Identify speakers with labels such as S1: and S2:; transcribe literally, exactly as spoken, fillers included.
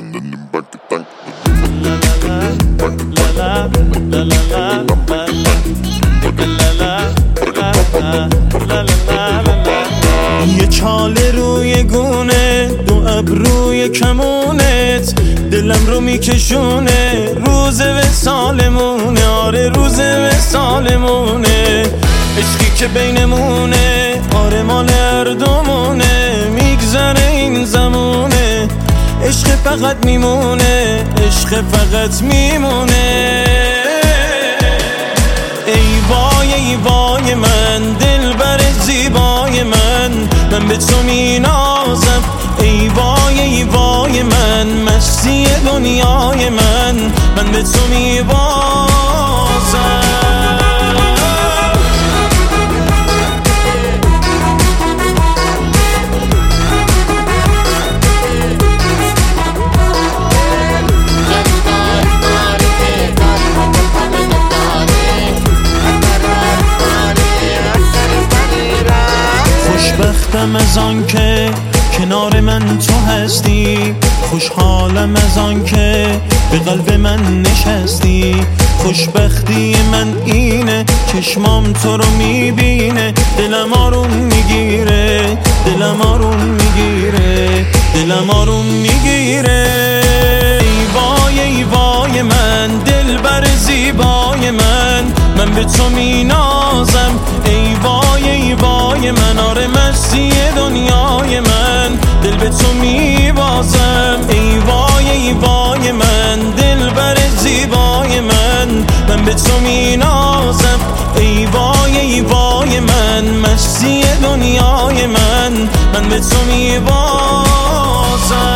S1: یه چاله روی گونه، دو ابروی کمونت، دلم رو میکشونه، روز وصالمونه، آره روز وصالمونه، عشقی که بینمونه، آره مال هر دومونه، میگذره این زمونه، عشق فقط میمونه، عشق فقط میمونه. ای وای ای وای من، دلبر زیبای من، من به تو مینازم. ای وای ای وای من، مستی دنیای من، من به تو میبازم. خوشبختم از آن که کنار من تو هستی، خوشحالم از آن که به قلب من نشستی. خوشبختی من اینه چشمام تو رو میبینه، دلم آروم میگیره، دلم آروم میگیره، دلم آروم میگیره. ای وای ای وای من، دلبر زیبای من، من به تو مینازم. ای وای ای وای من، آره مستی دنیای من، دل به تو میبازم. ای وای ای وای من، دلبر زیبای من، من به تو مینازم. ای وای ای وای من، مستی دنیای من، من به تو میبازم.